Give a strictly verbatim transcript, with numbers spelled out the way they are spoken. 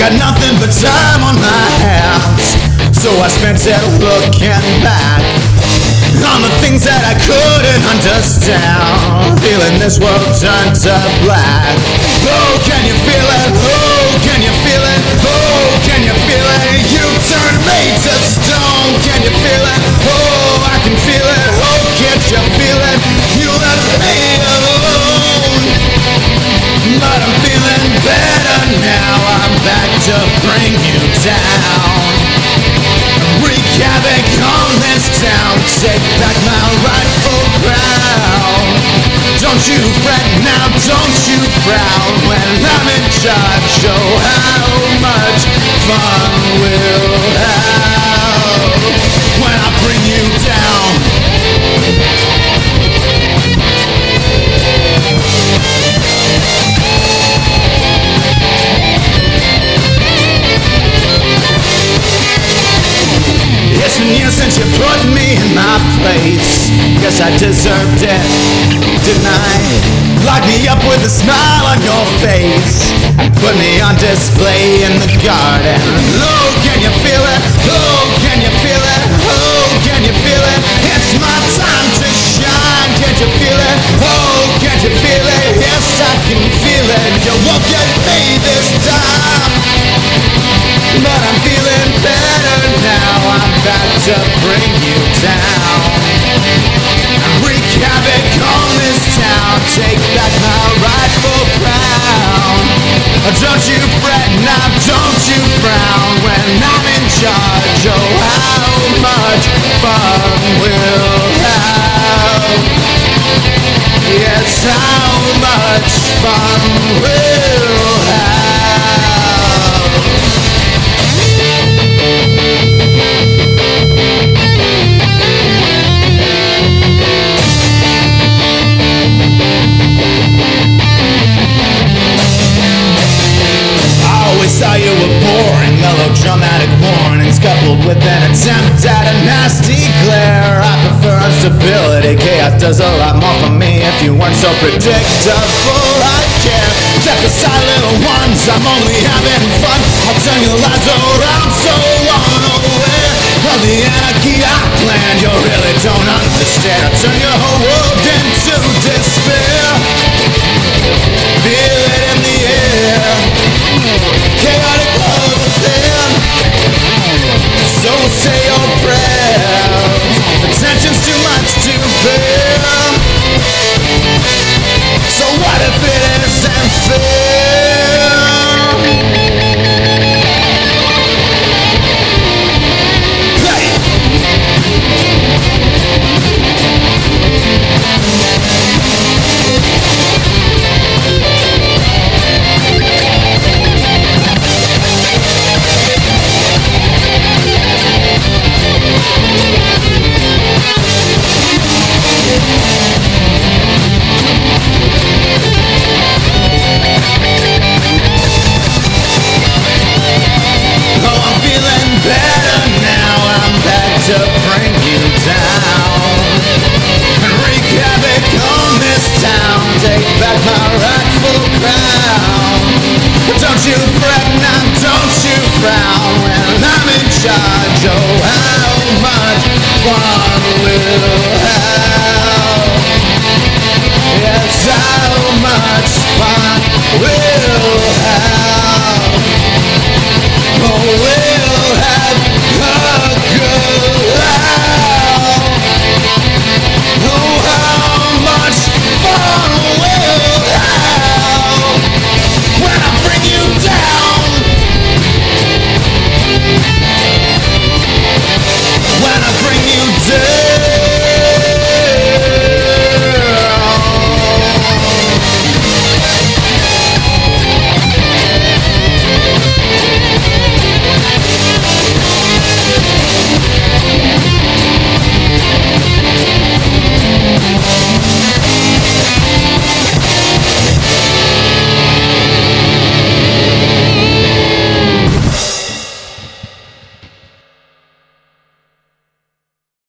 got nothing but time on my hands, so I spent it looking back on the things that I couldn't understand, feeling this world turn to black. Oh, can you feel it? Oh, can you feel it? Oh, can you feel it? You turned me to stone. Can you feel it? Oh, I can feel it. Oh, can't you feel it? You left me alone, but I'm feeling better now. I'm back to bring you down, wreak havoc on this town, take back my rightful ground. Don't you fret now, don't you frown, when I'm in charge. Oh, how much fun we'll have when I bring you down. It's been years since you put me in my place. Guess I deserved it, didn't I? Lock me up with a smile on your face and put me on display in the garden. Oh, can you feel it? Oh, can you feel it? Oh, can you feel it? It's my time to shine. Can't you feel it? Oh, can't you feel it? Yes, I can feel it. You won't get me this time, but I'm feeling better now. I'm back to bring you down, wreak havoc on this town, take back my rightful crown. Don't you fret now, don't you frown, when I'm in charge. Oh, how much fun we'll have. Yes, how much fun we'll have. Saw you were boring, melodramatic warnings coupled with an attempt at a nasty glare. I prefer instability, chaos does a lot more for me. If you weren't so predictable, I'd care. Step aside, little ones, I'm only having fun. I'll turn your lives around so unaware of the anarchy I planned. You really don't understand. I'll turn your whole world into despair. Feel it in the air, chaotic love within. So say your prayers, the tension's too much to bear. So what if it isn't fair? Play! To bring you down and wreak havoc on this town, take back my rightful crown. Don't you fret now, don't you frown, when I'm in charge. Oh, how much fun we'll have. Yes, how much fun we'll have.